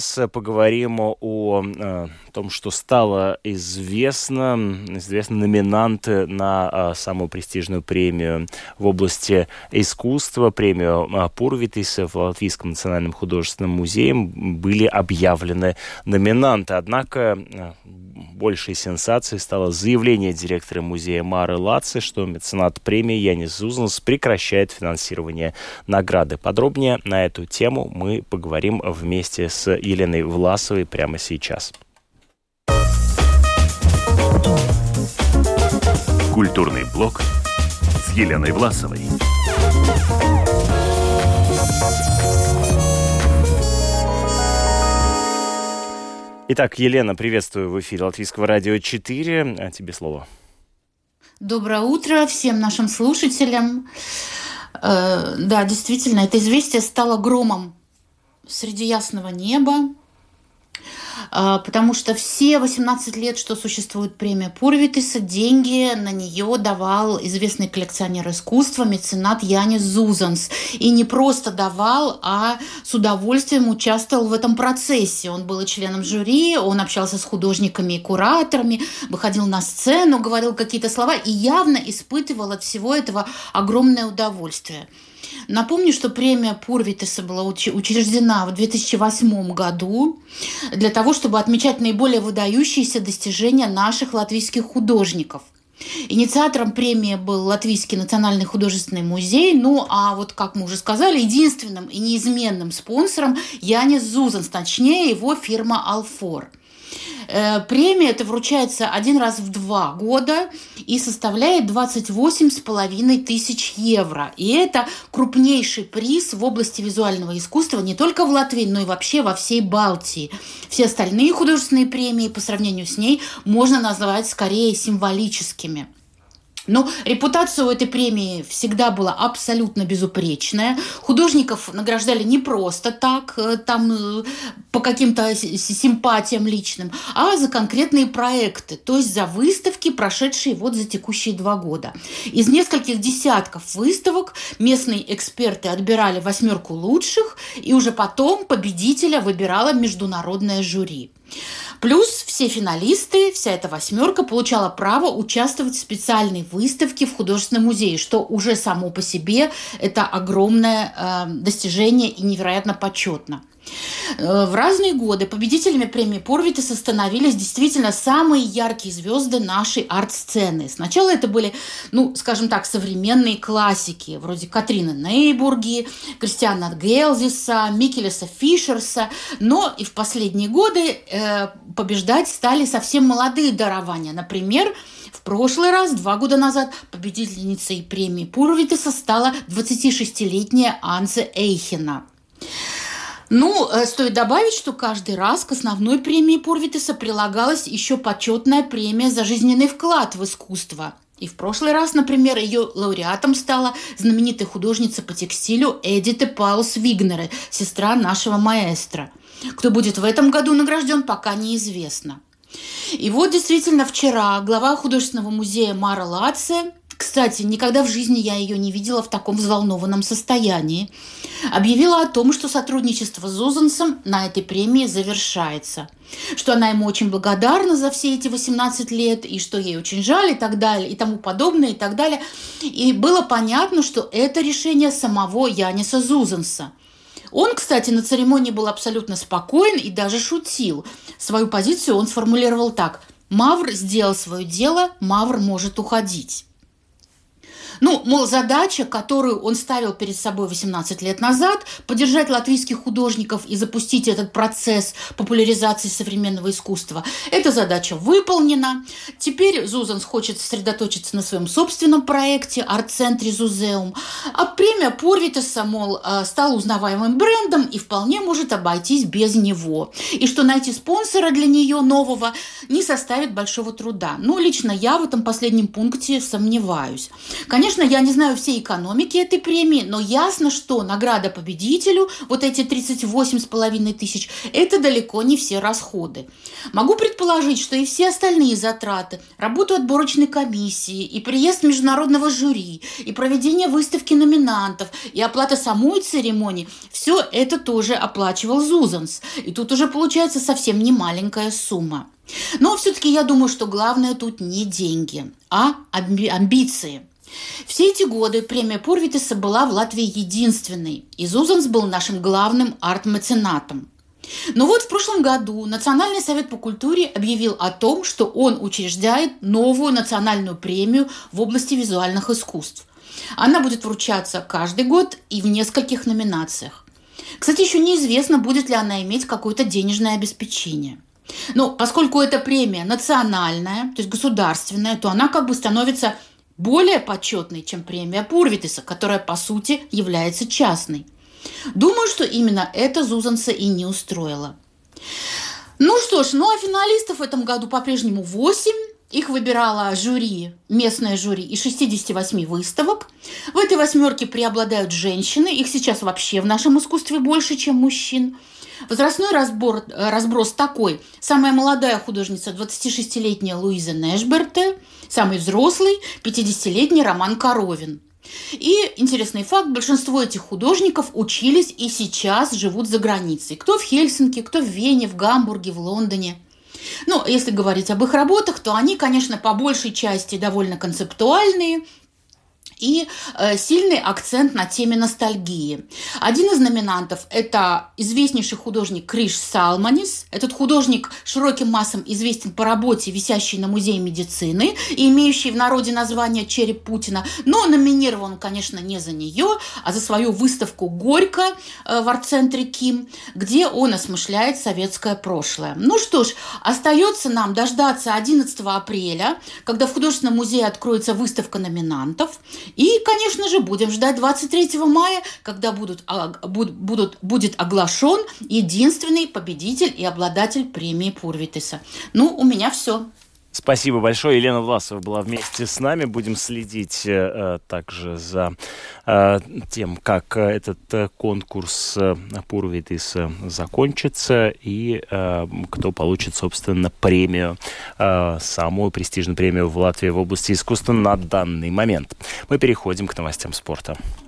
Поговорим о том, что стало известно номинанты на самую престижную премию в области искусства, премию Пурвитиса в Латвийском национальном художественном музее были объявлены номинанты. Однако большей сенсацией стало заявление директора музея Мары Лаци, что меценат премии Янис Зузанс прекращает финансирование награды. Подробнее на эту тему мы поговорим вместе с Еленой Власовой прямо сейчас. Культурный блок с Еленой Власовой. Итак, Елена, приветствую в эфире Латвийского радио 4. Тебе слово. Доброе утро всем нашим слушателям. Да, действительно, это известие стало громом среди ясного неба, потому что все 18 лет, что существует премия Пурвитиса, деньги на нее давал известный коллекционер искусства, меценат Янис Зузанс. И не просто давал, а с удовольствием участвовал в этом процессе. Он был и членом жюри, он общался с художниками и кураторами, выходил на сцену, говорил какие-то слова и явно испытывал от всего этого огромное удовольствие. Напомню, что премия Пурвитиса была учреждена в 2008 году для того, чтобы отмечать наиболее выдающиеся достижения наших латвийских художников. Инициатором премии был Латвийский национальный художественный музей, ну а вот, как мы уже сказали, единственным и неизменным спонсором Янис Зузанс, точнее его фирма «Алфор». Премия эта вручается один раз в 2 года и составляет 28,5 тысяч евро. И это крупнейший приз в области визуального искусства не только в Латвии, но и вообще во всей Балтии. Все остальные художественные премии по сравнению с ней можно назвать скорее символическими. Но репутация у этой премии всегда была абсолютно безупречная. Художников награждали не просто так, там, по каким-то симпатиям личным, а за конкретные проекты, то есть за выставки, прошедшие вот за текущие 2 года. Из нескольких десятков выставок местные эксперты отбирали 8 лучших, и уже потом победителя выбирало международное жюри. Плюс все финалисты, вся эта 8 получала право участвовать в специальной выставке в художественном музее, что уже само по себе это огромное достижение и невероятно почетно. В разные годы победителями премии Пурвитиса становились действительно самые яркие звезды нашей арт-сцены. Сначала это были, скажем так, современные классики, вроде Катрины Нейбурги, Кристиана Гелзиса, Микелеса Фишерса, но и в последние годы побеждать стали совсем молодые дарования. Например, в прошлый раз, 2 года назад, победительницей премии Пурвитиса стала 26-летняя Анце Эйхена. Стоит добавить, что каждый раз к основной премии Пурвитиса прилагалась еще почетная премия за жизненный вклад в искусство. И в прошлый раз, например, ее лауреатом стала знаменитая художница по текстилю Эдита Паулс Вигнере, сестра нашего маэстро. Кто будет в этом году награжден, пока неизвестно. И вот действительно вчера глава художественного музея Мара Лаци, кстати, никогда в жизни я ее не видела в таком взволнованном состоянии, объявила о том, что сотрудничество с Зузансом на этой премии завершается, что она ему очень благодарна за все эти 18 лет, и что ей очень жаль, и так далее, и тому подобное, и так далее. И было понятно, что это решение самого Яниса Зузанса. Он, кстати, на церемонии был абсолютно спокоен и даже шутил. Свою позицию он сформулировал так: «Мавр сделал свое дело, Мавр может уходить». Задача, которую он ставил перед собой 18 лет назад, поддержать латвийских художников и запустить этот процесс популяризации современного искусства, эта задача выполнена. Теперь Зузанс хочет сосредоточиться на своем собственном проекте арт-центре Зузеум, а премия Пурвитиса, стала узнаваемым брендом и вполне может обойтись без него. И что найти спонсора для нее нового не составит большого труда. Лично я в этом последнем пункте сомневаюсь. Конечно, Конечно, я не знаю всей экономики этой премии, но ясно, что награда победителю, вот эти 38,5 тысяч, это далеко не все расходы. Могу предположить, что и все остальные затраты, работу отборочной комиссии, и приезд международного жюри, и проведение выставки номинантов, и оплата самой церемонии, все это тоже оплачивал Зузанс. И тут уже получается совсем не маленькая сумма. Но все-таки я думаю, что главное тут не деньги, а амбиции. Все эти годы премия Пурвитиса была в Латвии единственной, и Зузанс был нашим главным арт-меценатом. Но вот в прошлом году Национальный совет по культуре объявил о том, что он учреждает новую национальную премию в области визуальных искусств. Она будет вручаться каждый год и в нескольких номинациях. Кстати, еще неизвестно, будет ли она иметь какое-то денежное обеспечение. Но поскольку эта премия национальная, то есть государственная, то она как бы становится более почетной, чем премия Пурвитиса, которая по сути является частной. Думаю, что именно это Зузанса и не устроило. Ну что ж, а финалистов в этом году по-прежнему 8. Их выбирало жюри, местное жюри из 68 выставок. В этой 8 преобладают женщины. Их сейчас вообще в нашем искусстве больше, чем мужчин. Возрастной разброс такой. Самая молодая художница 26-летняя Луиза Нэшберте, самый взрослый 50-летний Роман Коровин. И интересный факт, большинство этих художников учились и сейчас живут за границей. Кто в Хельсинки, кто в Вене, в Гамбурге, в Лондоне. Если говорить об их работах, то они, конечно, по большей части довольно концептуальные, и сильный акцент на теме ностальгии. Один из номинантов – это известнейший художник Криш Салманис. Этот художник широким массам известен по работе, висящей на Музее медицины и имеющей в народе название «Череп Путина». Но номинирован он, конечно, не за нее, а за свою выставку «Горько» в арт-центре КИМ, где он осмысляет советское прошлое. Ну что ж, остается нам дождаться 11 апреля, когда в художественном музее откроется выставка номинантов. И, конечно же, будем ждать 23 мая, когда будет оглашен единственный победитель и обладатель премии Пурвитиса. У меня все. Спасибо большое. Елена Власова была вместе с нами. Будем следить также за тем, как этот конкурс Пурвитиса закончится и кто получит, собственно, премию, самую престижную премию в Латвии в области искусства на данный момент. Мы переходим к новостям спорта.